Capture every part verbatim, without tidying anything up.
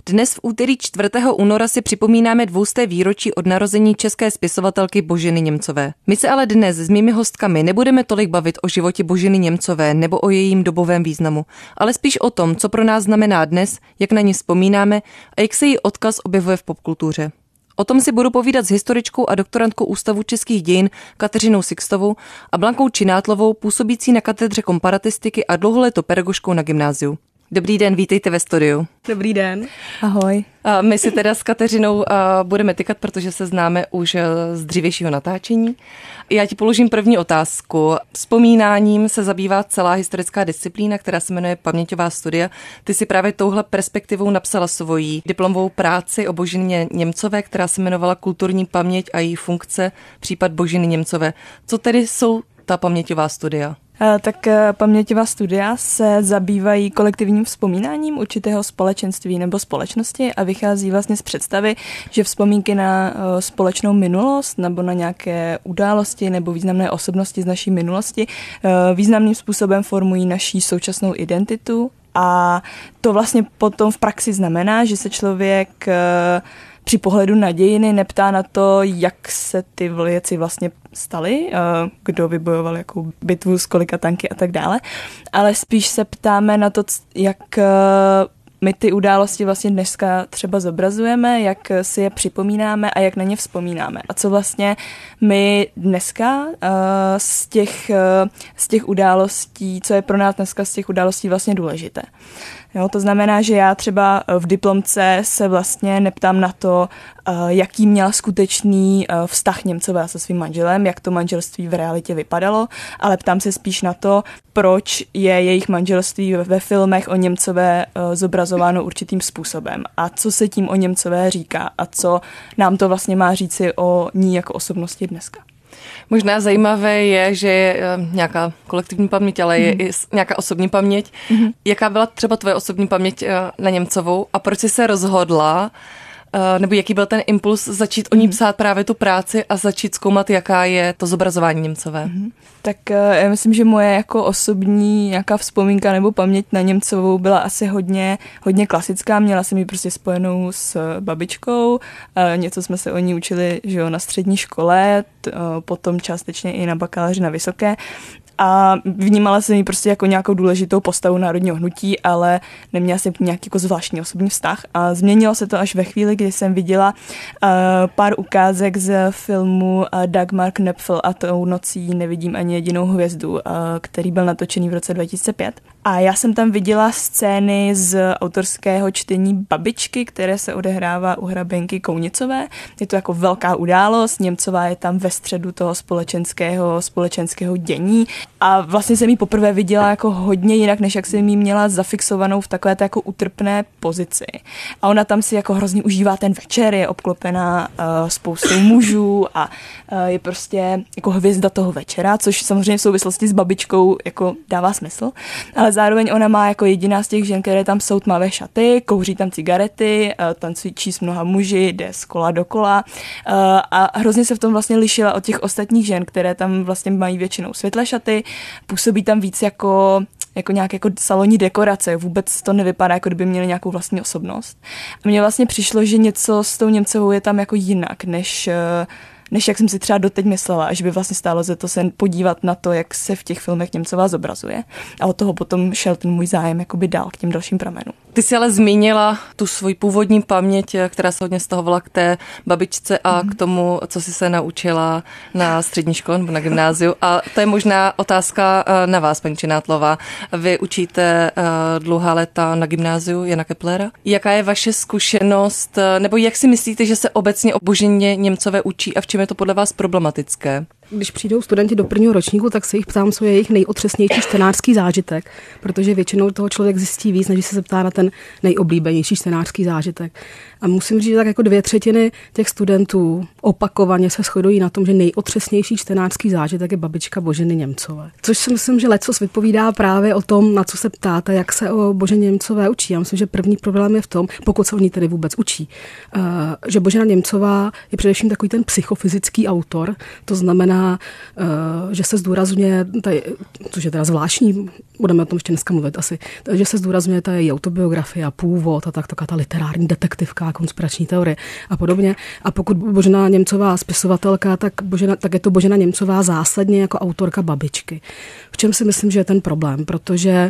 Dnes v úterý čtvrtého února si připomínáme dvousté výročí od narození české spisovatelky Boženy Němcové. My se ale dnes s mými hostkami nebudeme tolik bavit o životě Boženy Němcové nebo o jejím dobovém významu, ale spíš o tom, co pro nás znamená dnes, jak na ní vzpomínáme a jak se její odkaz objevuje v popkultuře. O tom si budu povídat s historičkou a doktorantkou Ústavu českých dějin Kateřinou Sixtovou a Blankou Činátlovou, působící na katedře komparatistiky a dlouholetou pedagožkou na gymnáziu. Dobrý den, vítejte ve studiu. Dobrý den. Ahoj. A my si teda s Kateřinou budeme tykat, protože se známe už z dřívějšího natáčení. Já ti položím první otázku. Vzpomínáním se zabývá celá historická disciplína, která se jmenuje paměťová studia. Ty si právě touhle perspektivou napsala svoji diplomovou práci o Boženě Němcové, která se jmenovala Kulturní paměť a její funkce, případ Boženy Němcové. Co tedy jsou ta paměťová studia? Tak paměťová studia se zabývají kolektivním vzpomínáním určitého společenství nebo společnosti a vychází vlastně z představy, že vzpomínky na společnou minulost nebo na nějaké události nebo významné osobnosti z naší minulosti významným způsobem formují naší současnou identitu a to vlastně potom v praxi znamená, že se člověk při pohledu na dějiny neptá na to, jak se ty věci vlastně staly, kdo vybojoval jakou bitvu, z kolika tanky a tak dále, ale spíš se ptáme na to, jak my ty události vlastně dneska třeba zobrazujeme, jak si je připomínáme a jak na ně vzpomínáme. A co vlastně my dneska z těch, z těch událostí, co je pro nás dneska z těch událostí vlastně důležité. Jo, to znamená, že já třeba v diplomce se vlastně neptám na to, jaký měla skutečný vztah Němcová se svým manželem, jak to manželství v realitě vypadalo, ale ptám se spíš na to, proč je jejich manželství ve filmech o Němcové zobrazováno určitým způsobem a co se tím o Němcové říká a co nám to vlastně má říci o ní jako osobnosti dneska. Možná zajímavé je, že je nějaká kolektivní paměť, ale je mm. i nějaká osobní paměť. Mm. Jaká byla třeba tvoje osobní paměť na Němcovou a proč jsi se rozhodla, nebo jaký byl ten impuls začít o ní psát právě tu práci a začít zkoumat, jaká je to zobrazování Němcové? Mm. Tak já myslím, že moje jako osobní nějaká vzpomínka nebo paměť na Němcovou byla asi hodně, hodně klasická. Měla jsem ji prostě spojenou s babičkou, něco jsme se o ní učili, že jo, na střední škole, potom částečně i na bakaláři na vysoké. A vnímala jsem ji prostě jako nějakou důležitou postavu národního hnutí, ale neměla jsem nějaký jako zvláštní osobní vztah. A změnilo se to až ve chvíli, kdy jsem viděla uh, pár ukázek z filmu uh, Dagmar Knöpfel a tou nocí nevidím ani jedinou hvězdu, uh, který byl natočený v roce dva tisíce pět. A já jsem tam viděla scény z autorského čtení Babičky, které se odehrává u hraběnky Kounicové. Je to jako velká událost, Němcová je tam ve středu toho společenského, společenského dění. A vlastně jsem ji poprvé viděla jako hodně jinak, než jak jsem ji měla zafixovanou v takové jako utrpné pozici. A ona tam si jako hrozně užívá ten večer, je obklopená uh, spoustou mužů a uh, je prostě jako hvězda toho večera, což samozřejmě v souvislosti s babičkou jako dává smysl. Ale zároveň ona má jako jediná z těch žen, které tam jsou, tmavé šaty, kouří tam cigarety, uh, tancují s mnoha muži, jde z kola do kola uh, a hrozně se v tom vlastně lišila od těch ostatních žen, které tam vlastně mají většinou světlé šaty, působí tam víc jako, jako nějaké jako salonní dekorace, vůbec to nevypadá, jako kdyby měli nějakou vlastní osobnost. A mně vlastně přišlo, že něco s tou Němcovou je tam jako jinak, než, než jak jsem si třeba doteď myslela, že by vlastně stálo za to se podívat na to, jak se v těch filmech Němcová zobrazuje. A od toho potom šel ten můj zájem jakoby dál k těm dalším pramenům. Ty jsi ale zmínila tu svoji původní paměť, která se hodně stahovala k té babičce a mm. k tomu, co jsi se naučila na střední škole nebo na gymnáziu. A to je možná otázka na vás, paní Činátlová. Vy učíte dlouhá léta na gymnáziu Jana Keplera. Jaká je vaše zkušenost, nebo jak si myslíte, že se obecně o Boženě Němcové učí a v čem je to podle vás problematické? Když přijdou studenti do prvního ročníku, tak se jich ptám, co je jejich nejotřesnější čtenářský zážitek, protože většinou toho člověk zjistí víc, než se zeptá na ten nejoblíbenější čtenářský zážitek. A musím říct, že tak jako dvě třetiny těch studentů opakovaně se shodují na tom, že nejotřesnější čtenářský zážitek je babička Boženy Němcové. Což si myslím, že lecos vypovídá právě o tom, na co se ptáte, jak se o Boženě Němcové učí. Já myslím, že první problém je v tom, pokud se o ní tedy vůbec učí, že Božena Němcová je především takový ten psychofyzický autor, to znamená, znamená, že se zdůrazňuje, tady, což je teda zvláštní, budeme o tom ještě dneska mluvit asi, že se zdůrazňuje ta její autobiografie a původ a tak, taková ta literární detektivka, konspirační teorie a podobně. A pokud Božena Němcová spisovatelka, tak, Božena, tak je to Božena Němcová zásadně jako autorka Babičky. V čem si myslím, že je ten problém, protože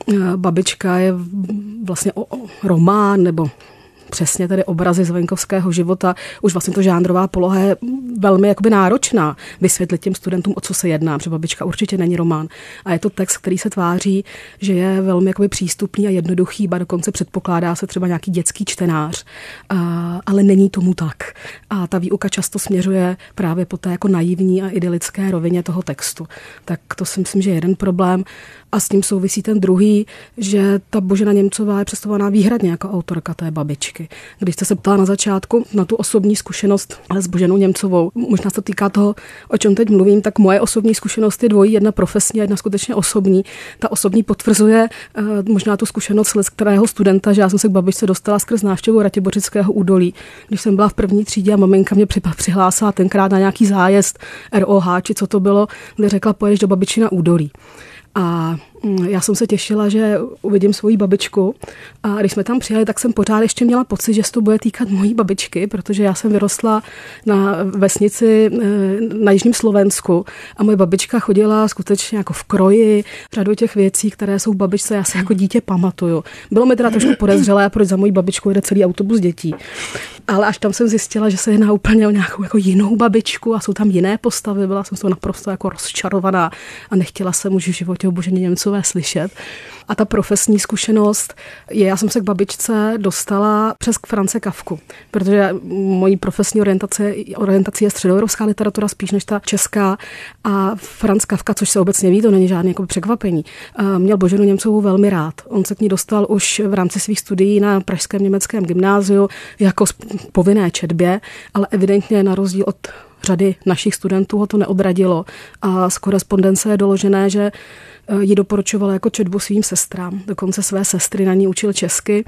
Babička je vlastně o, o román nebo přesně tedy obrazy z venkovského života, už vlastně to žánrová poloha je velmi jakoby náročná vysvětlit těm studentům, o co se jedná, protože Babička určitě není román. A je to text, který se tváří, že je velmi jakoby přístupný a jednoduchý, ba dokonce předpokládá se třeba nějaký dětský čtenář, a, ale není tomu tak. A ta výuka často směřuje právě po té jako naivní a idylické rovině toho textu. Tak to si myslím, že je jeden problém. A s tím souvisí ten druhý, že ta Božena Němcová je představovaná výhradně jako autorka té Babičky. Když jste se ptala na začátku na tu osobní zkušenost s Boženou Němcovou, možná se to týká toho, o čem teď mluvím, tak moje osobní zkušenost je dvojí, jedna profesní a jedna skutečně osobní. Ta osobní potvrzuje uh, možná tu zkušenost z kterého studenta, že já jsem se k Babičce dostala skrz návštěvu Ratibořického údolí. Když jsem byla v první třídě a maminka mě přihlásila tenkrát na nějaký zájezd R O H, či co to bylo, kde řekla, pojedeš do Babičina údolí. A já jsem se těšila, že uvidím svoji babičku a když jsme tam přijeli, tak jsem pořád ještě měla pocit, že se to bude týkat mojí babičky, protože já jsem vyrostla na vesnici na jižním Slovensku a moje babička chodila skutečně jako v kroji, řadu těch věcí, které jsou v babičce, já se jako dítě pamatuju. Bylo mi teda trošku podezřelé, proč za mojí babičkou jede celý autobus dětí. Ale až tam jsem zjistila, že se jedná úplně o nějakou jako jinou babičku a jsou tam jiné postavy, byla jsem z toho naprosto jako rozčarovaná a nechtěla jsem už v životě o Boženě Němcové slyšet. A ta profesní zkušenost je, já jsem se k babičce dostala přes France Kafku, protože mojí profesní orientace, orientací je středoevropská literatura spíš než ta česká a Franz Kafka, což se obecně ví, to není žádné jako překvapení, měl Boženu Němcovou velmi rád. On se k ní dostal už v rámci svých studií na pražském německém gymnáziu jako povinné četbě, ale evidentně na rozdíl od řady našich studentů ho to neodradilo a z korespondence je doložené, že ji doporučovala jako četbu svým sestrám. Dokonce své sestry na ní učil česky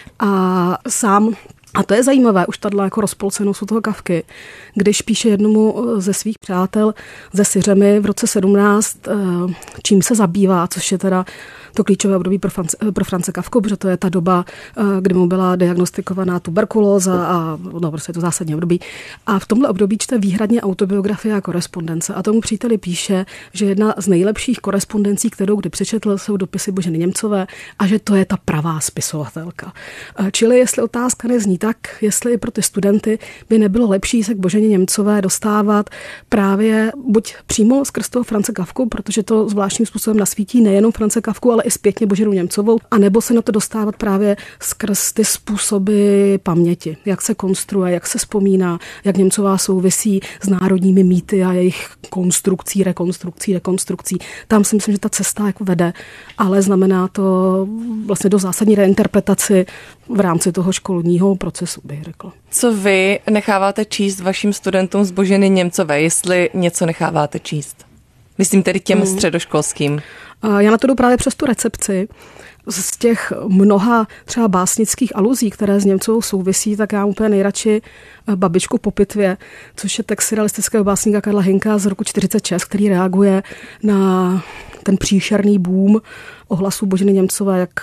a sám, a to je zajímavé, už tato jako rozpolcenost u toho Kafky, když píše jednomu ze svých přátel ze Syřemy v roce sedmnáct, čím se zabývá, což je teda to klíčové období pro, France, pro France Kafku, protože to je ta doba, kdy mu byla diagnostikovaná tuberkulóza a no, prostě je to zásadní období. A v tomhle období čte výhradně autobiografie a korespondence. A tomu příteli píše, že jedna z nejlepších korespondencí, kterou kdy přečetl, jsou dopisy Boženy Němcové a že to je ta pravá spisovatelka. Čili jestli otázka nezní tak, jestli i pro ty studenty by nebylo lepší se k Boženě Němcové dostávat právě buď přímo skrz toho France Kafku, protože to zvláštním způsobem nasvítí nejenom France Kafku, ale i zpětně Boženu Němcovou, anebo se na to dostávat právě skrz ty způsoby paměti, jak se konstruuje, jak se vzpomíná, jak Němcová souvisí s národními mýty a jejich konstrukcí, rekonstrukcí, rekonstrukcí. Tam si myslím, že ta cesta jako vede, ale znamená to vlastně do zásadní reinterpretaci v rámci toho školního procesu, bych řekla. Co vy necháváte číst vašim studentům z Boženy Němcové, jestli něco necháváte číst? Myslím tedy těm hmm. středoškolským. Já na to jdu právě přes tu recepci. Z těch mnoha třeba básnických aluzí, které s Němcovou souvisí, tak já úplně nejradši Babičku po pitvě, což je text surrealistického básníka Karla Hynka z roku čtyřicet šest, který reaguje na ten příšerný boom ohlasu Boženy Němcové, jak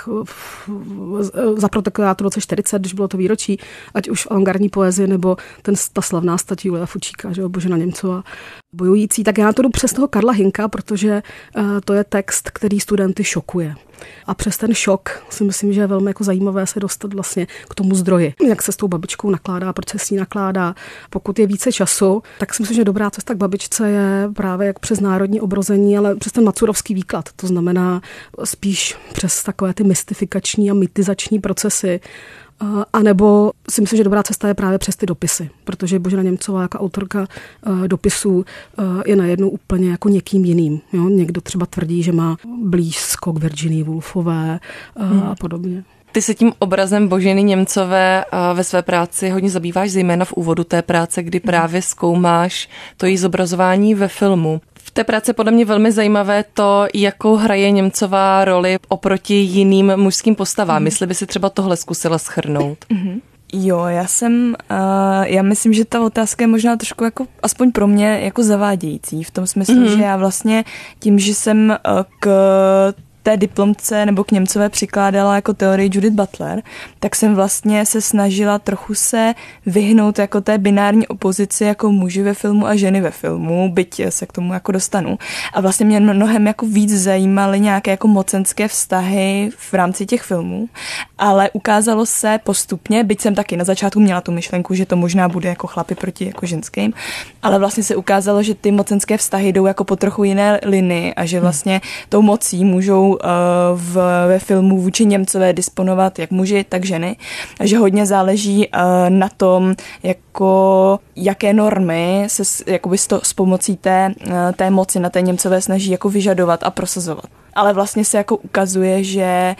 za protektorátu v roce čtyřicet, když bylo to výročí, ať už v avantgardní poezii, nebo ten, ta slavná stať Julia Fučíka, že Božena Němcová bojující. Tak já na to jdu přes toho Karla Hynka, protože uh, to je text, který studenty šokuje. A přes ten šok si myslím, že je velmi jako zajímavé se dostat vlastně k tomu zdroji. Jak se s tou babičkou nakládá, proč se s ní nakládá. Pokud je více času, tak si myslím, že dobrá cesta k babičce je právě jak přes národní obrození, ale přes ten macurovský výklad. To znamená spíš přes takové ty mystifikační a mytizační procesy. A nebo si myslím, že dobrá cesta je právě přes ty dopisy, protože Božena Němcová jako autorka uh, dopisů uh, je najednou úplně jako někým jiným. Jo? Někdo třeba tvrdí, že má blízko k Virginii Woolfové uh, hmm. a podobně. Ty se tím obrazem Boženy Němcové ve své práci hodně zabýváš, zejména v úvodu té práce, kdy právě zkoumáš to její zobrazování ve filmu. V té práci podle mě velmi zajímavé to, jakou hraje Němcová roli oproti jiným mužským postavám. Mm. Jestli by si třeba tohle zkusila shrnout. Mm-hmm. Jo, já jsem, uh, já myslím, že ta otázka je možná trošku jako, aspoň pro mě, jako zavádějící, v tom smyslu, mm-hmm. že já vlastně tím, že jsem uh, k té diplomce nebo k Němcové přikládala jako teorii Judith Butler, tak jsem vlastně se snažila trochu se vyhnout jako té binární opozici jako muži ve filmu a ženy ve filmu, byť se k tomu jako dostanu. A vlastně mě mnohem jako víc zajímaly nějaké jako mocenské vztahy v rámci těch filmů, ale ukázalo se postupně, byť jsem taky na začátku měla tu myšlenku, že to možná bude jako chlapi proti jako ženským, ale vlastně se ukázalo, že ty mocenské vztahy jdou jako po trochu jiné linii a že vlastně tou mocí můžou v, ve filmu vůči Němcové disponovat jak muži, tak ženy. A že hodně záleží uh, na tom, jako, jaké normy se jakoby s, to, s pomocí té, uh, té moci na té Němcové snaží jako vyžadovat a prosazovat. Ale vlastně se jako ukazuje, že,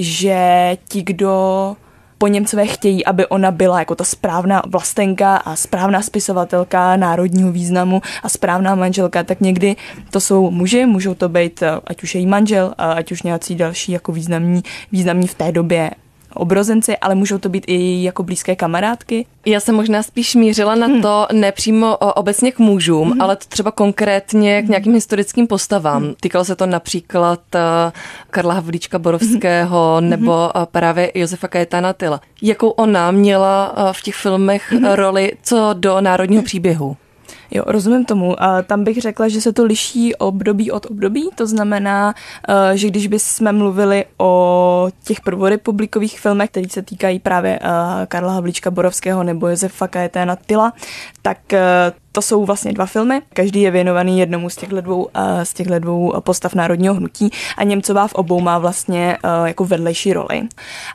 že ti, kdo po Němcové chtějí, aby ona byla jako ta správná vlastenka a správná spisovatelka národního významu a správná manželka, tak někdy to jsou muži, můžou to být ať už její manžel, ať už nějací další jako významní, významní v té době obrozenci, ale můžou to být i její jako blízké kamarádky. Já jsem možná spíš mířila na hmm. to nepřímo obecně k mužům, hmm. ale to třeba konkrétně k nějakým historickým postavám. Hmm. Týkalo se to například Karla Havlíčka Borovského hmm. nebo právě Josefa Kajetána Tyla. Jakou ona měla v těch filmech hmm. roli co do národního příběhu? Jo, rozumím tomu. A tam bych řekla, že se to liší období od období. To znamená, že když bychom mluvili o těch prvorepublikových filmech, které se týkají právě Karla Havlíčka Borovského nebo Josefa Kajetána Tyla, tak to jsou vlastně dva filmy. Každý je věnovaný jednomu z těchto dvou, z těchto dvou postav národního hnutí a Němcová v obou má vlastně jako vedlejší roli.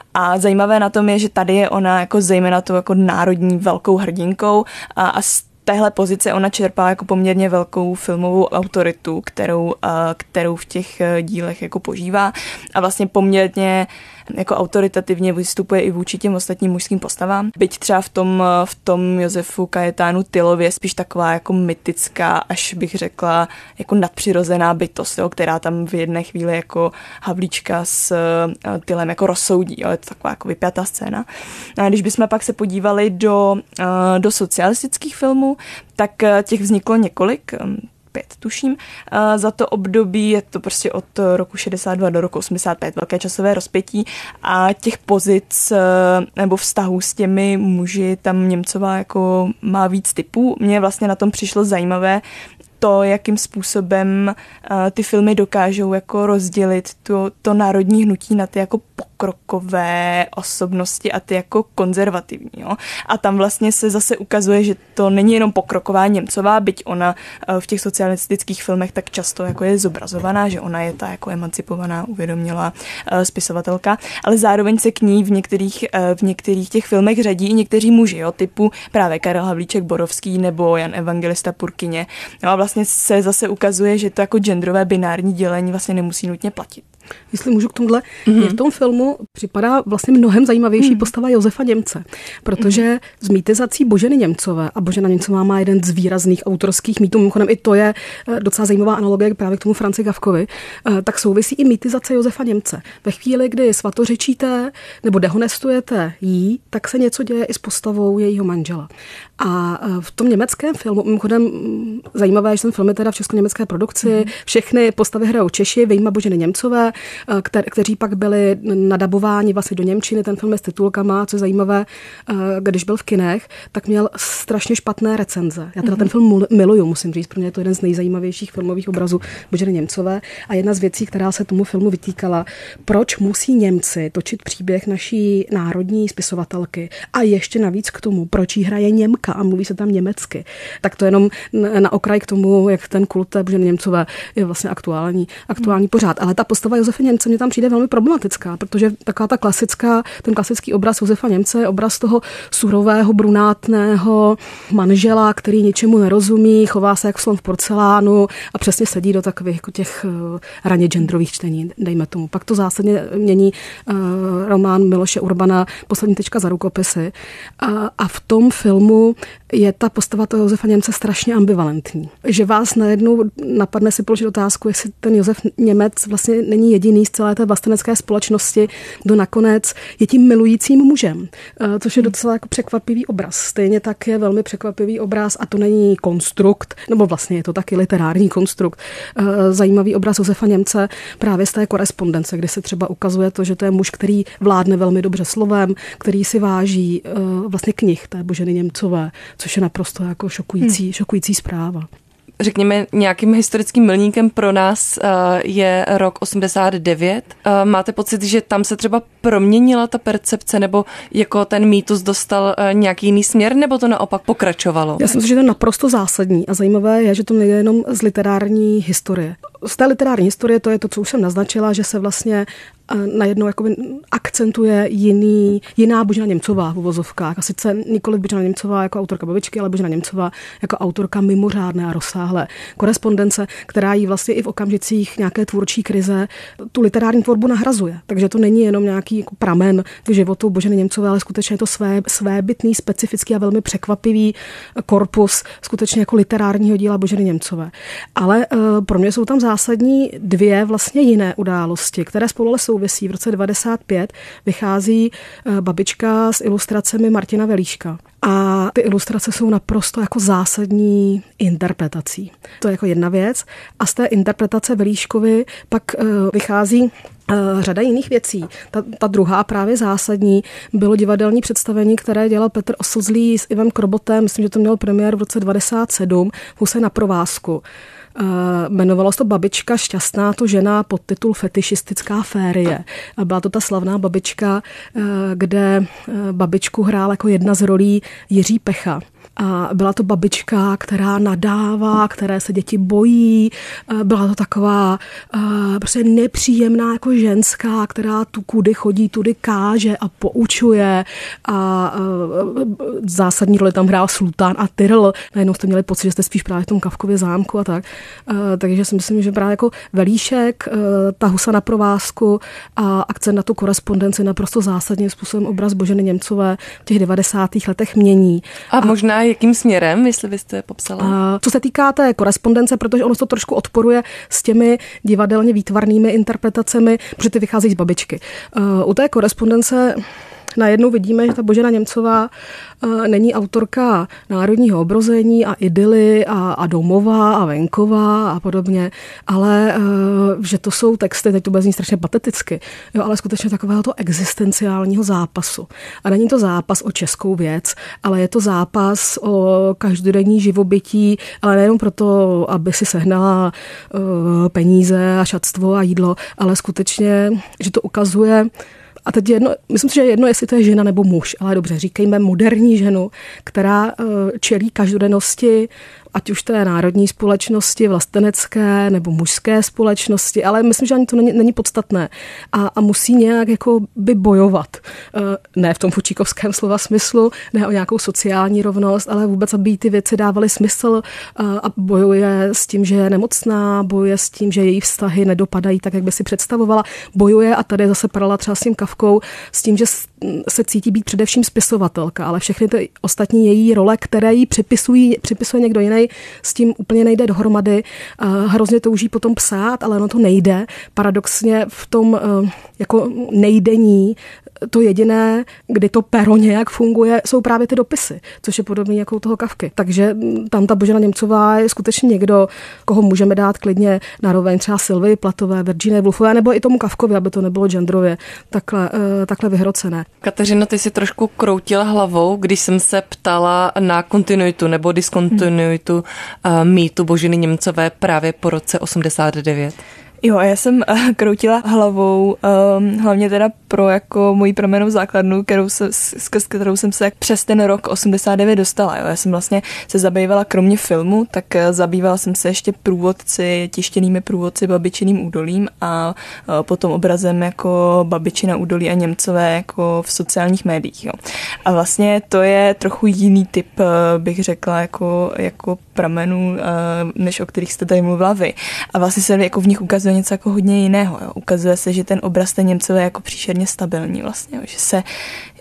A zajímavé na tom je, že tady je ona jako zejména tou jako národní velkou hrdinkou a, a téhle pozice ona čerpá jako poměrně velkou filmovou autoritu, kterou, kterou v těch dílech jako požívá a vlastně poměrně jako autoritativně vystupuje i vůči těm ostatním mužským postavám. Byť třeba v tom, v tom Josefu Kajetánu Tylově spíš taková jako mytická, až bych řekla jako nadpřirozená bytost, jo, která tam v jedné chvíli jako Havlíčka s Tylem jako rozsoudí. Jo, je to taková jako vypjatá scéna. A když bychom pak se podívali do, do socialistických filmů, tak těch vzniklo několik, pět tuším. Za to období je to prostě od roku šedesát dva do roku osmdesát pět, velké časové rozpětí a těch pozic nebo vztahů s těmi muži tam Němcová jako má víc typů. Mně vlastně na tom přišlo zajímavé to, jakým způsobem uh, ty filmy dokážou jako rozdělit to, to národní hnutí na ty jako pokrokové osobnosti a ty jako konzervativní. Jo? A tam vlastně se zase ukazuje, že to není jenom pokroková Němcová, byť ona uh, v těch socialistických filmech tak často jako je zobrazovaná, že ona je ta jako emancipovaná, uvědomělá uh, spisovatelka, ale zároveň se k ní v některých, uh, v některých těch filmech řadí i někteří muži, jo? Typu právě Karel Havlíček Borovský nebo Jan Evangelista Purkyně. No a vlastně se zase ukazuje, že to jako genderové binární dělení vlastně nemusí nutně platit. Jestli můžu k tomuhle, mm-hmm. mě v tom filmu připadá vlastně mnohem zajímavější mm. postava Josefa Němce, protože mm. s mýtizací Boženy Němcové, a Božena Němcová má jeden z výrazných autorských mýtů, mimochodem i to je docela zajímavá analogie právě k tomu Franci Kafkovi, tak souvisí i mýtizace Josefa Němce. Ve chvíli, kdy svatořečíte nebo dehonestujete jí, tak se něco děje i s postavou jejího manžela. A v tom německém filmu, mimochodem zajímavé, že ten film je teda v česko-německé produkci, mm. všechny postavy hrajou Češi, vyjma Boženy Němcové, Kter, kteří pak byli nadabováni vlastně do němčiny, ten film je s titulkama, co je zajímavé, když byl v kinech, tak měl strašně špatné recenze. Já teda ten film miluju, musím říct, pro mě je to jeden z nejzajímavějších filmových obrazů Boženy Němcové a jedna z věcí, která se tomu filmu vytýkala, proč musí Němci točit příběh naší národní spisovatelky a ještě navíc k tomu, proč jí hraje Němka a mluví se tam německy. Tak to jenom na okraj k tomu, jak ten kult Boženy Němcové je vlastně aktuální, aktuální pořád. Ale ta postava Josefa Němce mě tam přijde velmi problematická, protože taková ta klasická, ten klasický obraz Josefa Němce je obraz toho surového, brunátného manžela, který ničemu nerozumí, chová se jak slon v porcelánu a přesně sedí do takových jako těch raně genderových čtení, dejme tomu. Pak to zásadně mění uh, román Miloše Urbana Poslední tečka za rukopisy a, a v tom filmu je ta postava toho Josefa Němce strašně ambivalentní. Že vás najednou napadne si položit otázku, jestli ten Josef Němec vlastně není jediný z celé té vlastenecké společnosti, kdo nakonec je tím milujícím mužem, což je docela jako překvapivý obraz. Stejně tak je velmi překvapivý obraz, a to není konstrukt, nebo vlastně je to taky literární konstrukt, zajímavý obraz Josefa Němce právě z té korespondence, kdy se třeba ukazuje to, že to je muž, který vládne velmi dobře slovem, který si váží vlastně knih té Boženy Němcové, což je naprosto jako šokující, hmm. šokující zpráva. Řekněme, nějakým historickým milníkem pro nás je rok osmdesát devět. Máte pocit, že tam se třeba proměnila ta percepce, nebo jako ten mýtus dostal nějaký jiný směr, nebo to naopak pokračovalo? Já si myslím, že to je naprosto zásadní a zajímavé je, že to nejde jenom z literární historie. Z té literární historie to je to, co už jsem naznačila, že se vlastně najednou jakoby akcentuje jiný, jiná Božena Němcová v uvozovkách. A sice nikoliv Božena Němcová jako autorka Babičky, ale Božena Němcová jako autorka mimořádné a rozsáhlé korespondence, která jí vlastně i v okamžicích nějaké tvůrčí krize tu literární tvorbu nahrazuje. Takže to není jenom nějaký jako pramen v životu Boženy Němcové, ale skutečně je to své, svébytný, specifický a velmi překvapivý korpus skutečně jako literárního díla Boženy Němcové. Ale uh, pro mě jsou tam zásadní dvě vlastně jiné události, které spolu ale souvisí. V roce devadesát pět vychází Babička s ilustracemi Martina Velíška. A ty ilustrace jsou naprosto jako zásadní interpretací. To je jako jedna věc. A z té interpretace Velíškovi pak uh, vychází uh, řada jiných věcí. Ta, ta druhá právě zásadní bylo divadelní představení, které dělal Petr Oslzlý s Ivem Krobotem. Myslím, že to mělo premiéru v roce devadesát sedm v Huse na provázku. Uh, jmenovalo se to Babička šťastná, to žena, podtitul Fetišistická férie. A byla to ta slavná Babička, uh, kde uh, babičku hrál jako jedna z rolí Jiří Pecha. A byla to babička, která nadává, které se děti bojí. Byla to taková uh, prostě nepříjemná jako ženská, která tu kudy chodí, tudy káže a poučuje. A uh, zásadní roli tam hrál Sultán a Tyrl. Najednou jste měli pocit, že jste spíš právě v tom Kafkově zámku a tak. Uh, takže si myslím, že právě jako Velíšek, uh, ta Husa na provázku a akcent na tu korespondenci naprosto zásadním způsobem obraz Boženy Němcové v těch devadesátých letech mění. A, a možná jakým směrem, jestli byste popsala? A co se týká té korespondence, protože ono to trošku odporuje s těmi divadelně výtvarnými interpretacemi, protože ty vycházejí z Babičky. U té korespondence najednou vidíme, že ta Božena Němcová uh, není autorka národního obrození a idyly a, a domova a venkova a podobně, ale uh, že to jsou texty, teď to bude znít strašně pateticky, jo, ale skutečně takového to existenciálního zápasu. A není to zápas o českou věc, ale je to zápas o každodenní živobytí, ale nejenom proto, aby si sehnala uh, peníze a šatstvo a jídlo, ale skutečně, že to ukazuje. A teď jedno, myslím si, že jedno, jestli to je žena nebo muž, ale dobře, říkejme moderní ženu, která čelí každodennosti, ať už té národní společnosti, vlastenecké nebo mužské společnosti, ale myslím, že ani to není, není podstatné. A, a musí nějak jako by bojovat. Ne v tom fučíkovském slova smyslu, ne o nějakou sociální rovnost, ale vůbec, aby ty věci dávaly smysl a bojuje s tím, že je nemocná, bojuje s tím, že její vztahy nedopadají tak, jak by si představovala. Bojuje, a tady zase paralela třeba s tím Kafkou, s tím, že se cítí být především spisovatelka, ale všechny ty ostatní její role, které jí připisují, připisuje někdo jiný, s tím úplně nejde dohromady. Hrozně touží potom psát, ale ono to nejde. Paradoxně v tom jako nejdení to jediné, kdy to pero nějak funguje, jsou právě ty dopisy, což je podobné jako u toho Kafky. Takže tam ta Božena Němcová je skutečně někdo, koho můžeme dát klidně naroveň třeba Sylvii Platové, Virginie Woolfové, nebo i tomu Kafkovi, aby to nebylo genderově takhle, takhle vyhrocené. Kateřino, ty si trošku kroutila hlavou, když jsem se ptala na kontinuitu nebo diskontinuitu hmm. mýtu Boženy Němcové právě po roce osmdesát devět. Jo, a já jsem uh, kroutila hlavou, um, hlavně teda pro jako moji proměnou základnu, kterou se, skrz kterou jsem se přes ten rok osmdesát devět dostala. Jo. Já jsem vlastně se zabývala, kromě filmu, tak uh, zabývala jsem se ještě průvodci, tištěnými průvodci Babičiným údolím a uh, potom obrazem jako Babičina údolí a Němcové jako v sociálních médiích. Jo. A vlastně to je trochu jiný typ, uh, bych řekla, jako, jako pramenů, uh, než o kterých jste tady mluvila vy. A vlastně se jako v nich ukazuje něco jako hodně jiného. Jo. Ukazuje se, že ten obraz té Němcové je jako příšerně stabilní vlastně, jo. Že se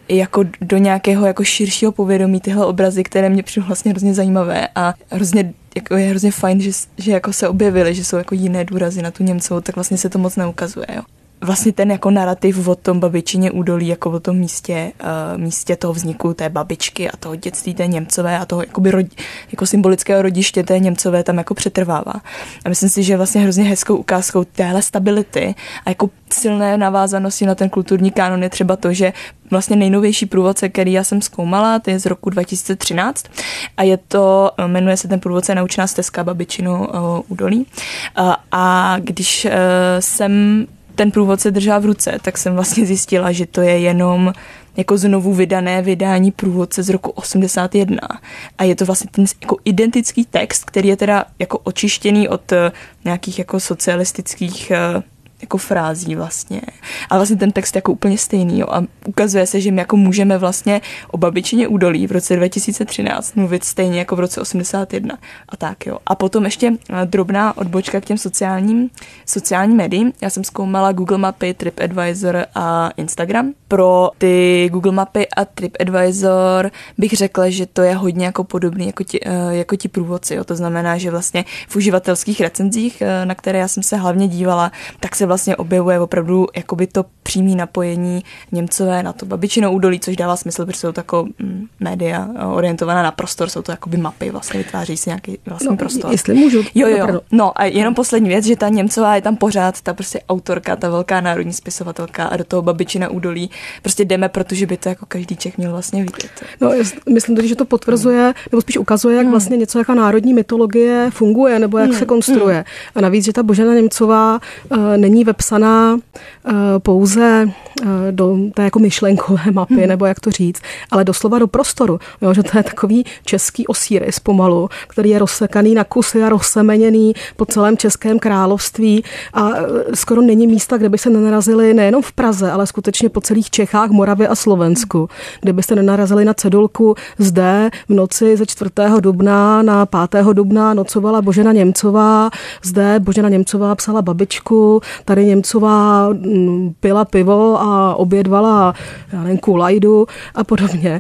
jako do nějakého jako širšího povědomí tyhle obrazy, které mě přijdou vlastně hrozně zajímavé a hrozně jako je hrozně fajn, že, že jako se objevily, že jsou jako jiné důrazy na tu Němcovou, tak vlastně se to moc neukazuje, jo. Vlastně ten jako narrativ o tom Babičině údolí, jako o tom místě, uh, místě toho vzniku té babičky a toho dětství té Němcové a toho jakoby rodi, jako symbolického rodiště té Němcové tam jako přetrvává. A myslím si, že vlastně hrozně hezkou ukázkou téhle stability a jako silné navázanosti na ten kulturní kánon je třeba to, že vlastně nejnovější průvodce, který já jsem zkoumala, to je z roku dva tisíce třináct a je to, jmenuje se ten průvodce Naučná stezka Babičinu údolí. A, a když uh, jsem ten průvodce držela v ruce, tak jsem vlastně zjistila, že to je jenom jako znovu vydané vydání průvodce z roku osmdesát jedna. A je to vlastně ten jako identický text, který je teda jako očištěný od nějakých jako socialistických jako frází vlastně. A vlastně ten text je jako úplně stejný, jo. A ukazuje se, že my jako můžeme vlastně o Babičině údolí v roce dva tisíce třináct mluvit stejně jako v roce osmdesát jedna. A tak, jo. A potom ještě drobná odbočka k těm sociálním, sociálním médiím. Já jsem zkoumala Google Mapy, TripAdvisor a Instagram. Pro ty Google Mapy a TripAdvisor bych řekla, že to je hodně jako podobný jako ti, jako ti průvodci, jo. To znamená, že vlastně v uživatelských recenzích, na které já jsem se hlavně dívala, tak se vlastně objevuje opravdu jakoby to přímé napojení Němcové na to Babičino údolí, což dává smysl, protože jsou to jako mm, média orientovaná na prostor, jsou to jakoby mapy, vlastně vytváří si nějaký vlastní no, prostor. Jestli můžu. Jo, jo. No a jenom poslední věc, že ta Němcová je tam pořád, ta prostě autorka, ta velká národní spisovatelka a do toho Babičina údolí prostě jdeme, protože by to jako každý Čech měl vlastně vidět. No, myslím tedy, že to potvrzuje, nebo spíš ukazuje, jak hmm. vlastně něco jako národní mytologie funguje, nebo jak hmm. se konstruuje. Hmm. A navíc, že ta Božena Němcová uh, není vepsaná uh, pouze uh, do té jako myšlenkové mapy, hmm. nebo jak to říct, ale doslova do prostoru. Jo, že to je takový český Osíris pomalu, který je rozsekaný na kusy a rozsemeněný po celém Českém království a uh, skoro není místa, kde by se nenarazili nejenom v Praze, ale skutečně po celých Čechách, Moravě a Slovensku. Kde byste nenarazili na cedulku zde v noci ze čtvrtého dubna na pátého dubna nocovala Božena Němcová, zde Božena Němcová psala babičku, tady Němcová pila pivo a obědvala, já nevím, kulajdu a podobně.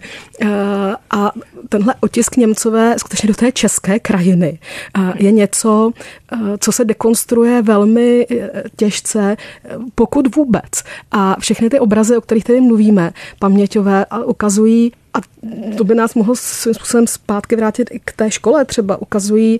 A tenhle otisk Němcové skutečně do té české krajiny je něco, co se dekonstruuje velmi těžce, pokud vůbec. A všechny ty obrazy, o kterých tady mluvíme, paměťové, ukazují, a to by nás mohlo svým způsobem zpátky vrátit i k té škole třeba, ukazují,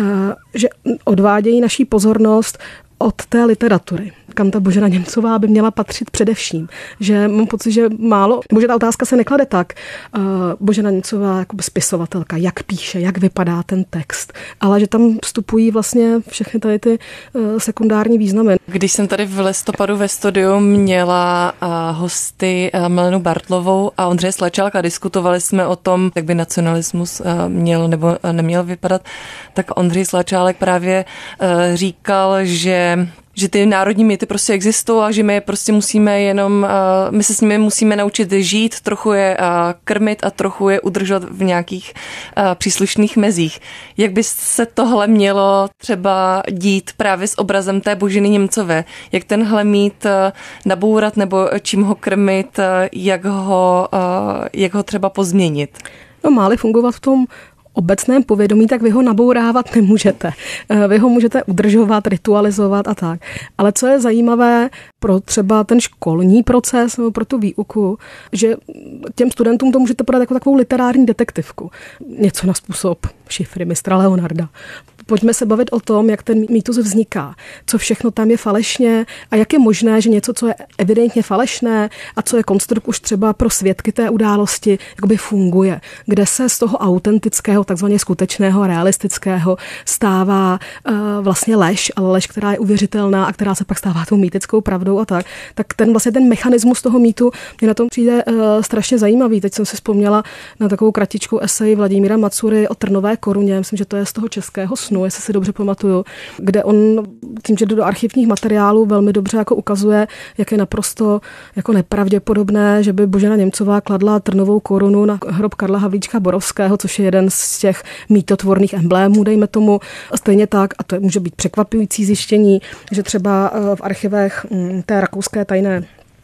že odvádějí naší pozornost od té literatury, kam ta Božena Němcová by měla patřit především. Že mám pocit, že málo, nebo že ta otázka se neklade tak, uh, Božena Němcová jako spisovatelka, jak píše, jak vypadá ten text, ale že tam vstupují vlastně všechny tady ty uh, sekundární významy. Když jsem tady v listopadu ve studiu měla uh, hosty uh, Milenu Bartlovou a Ondřeje Slačálka, diskutovali jsme o tom, jak by nacionalismus uh, měl nebo uh, neměl vypadat, tak Ondřej Slačálek právě uh, říkal, že že ty národní mýty prostě existují a že my je prostě musíme jenom, my se s nimi musíme naučit žít, trochu je krmit a trochu je udržovat v nějakých příslušných mezích. Jak by se tohle mělo třeba dít právě s obrazem té Boženy Němcové? Jak tenhle mýt nabourat nebo čím ho krmit, jak ho, jak ho třeba pozměnit? No, má-li fungovat v tom obecném povědomí, tak vy ho nabourávat nemůžete. Vy ho můžete udržovat, ritualizovat a tak. Ale co je zajímavé pro třeba ten školní proces nebo pro tu výuku, že těm studentům to můžete podat jako takovou literární detektivku. Něco na způsob šifry mistra Leonarda. Pojďme se bavit o tom, jak ten mýtus vzniká, co všechno tam je falešně a jak je možné, že něco, co je evidentně falešné a co je konstrukt už třeba pro svědky té události, jakoby funguje. Kde se z toho autentického, takzvaně skutečného, realistického stává uh, vlastně lež, ale lež, která je uvěřitelná a která se pak stává tou mýtickou pravdou a tak. Tak ten vlastně ten mechanismus toho mýtu mě na tom přijde uh, strašně zajímavý. Teď jsem si vzpomněla na takovou kratičkou esej Vladimíra Macury o trnové koruně. Myslím, že to je z toho českého snu, jestli si dobře pamatuju, kde on tím, že do archivních materiálů velmi dobře jako ukazuje, jak je naprosto jako nepravděpodobné, že by Božena Němcová kladla trnovou korunu na hrob Karla Havlíčka Borovského, což je jeden z těch mýtotvorných emblémů, dejme tomu. Stejně tak, a to může být překvapující zjištění, že třeba v archivech té rakouské tajné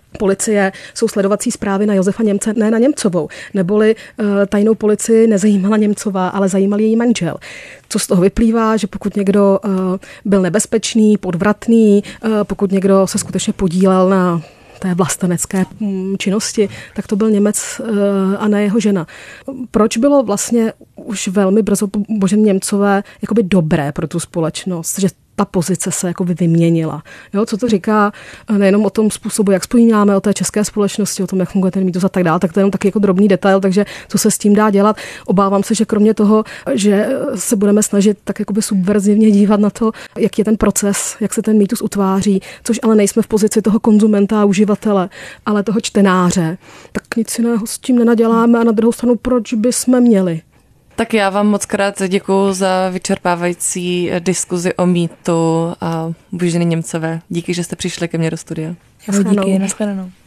policie jsou sledovací zprávy na Josefa Němce, ne na Němcovou. Neboli uh, tajnou policii nezajímala Němcová, ale zajímal její manžel. Co z toho vyplývá, že pokud někdo uh, byl nebezpečný, podvratný, uh, pokud někdo se skutečně podílel na té vlastenecké činnosti, tak to byl Němec a ne jeho žena. Proč bylo vlastně už velmi brzo po Boženě Němcové jakoby dobré pro tu společnost, že ta pozice se jakoby vyměnila. Jo, co to říká nejenom o tom způsobu, jak vzpomínáme o té české společnosti, o tom, jak funguje ten mýtus a tak dále, tak to je jenom taky jako drobný detail, takže co se s tím dá dělat. Obávám se, že kromě toho, že se budeme snažit tak jakoby subverzivně dívat na to, jak je ten proces, jak se ten mýtus utváří, což ale nejsme v pozici toho konzumenta a uživatele, ale toho čtenáře, tak nic jiného s tím nenaděláme a na druhou stranu, proč bychom měli? Tak já vám moc krát děkuju za vyčerpávající diskuzi o mýtu a Boženy Němcové. Díky, že jste přišli ke mně do studia. Já díky, nashledanou.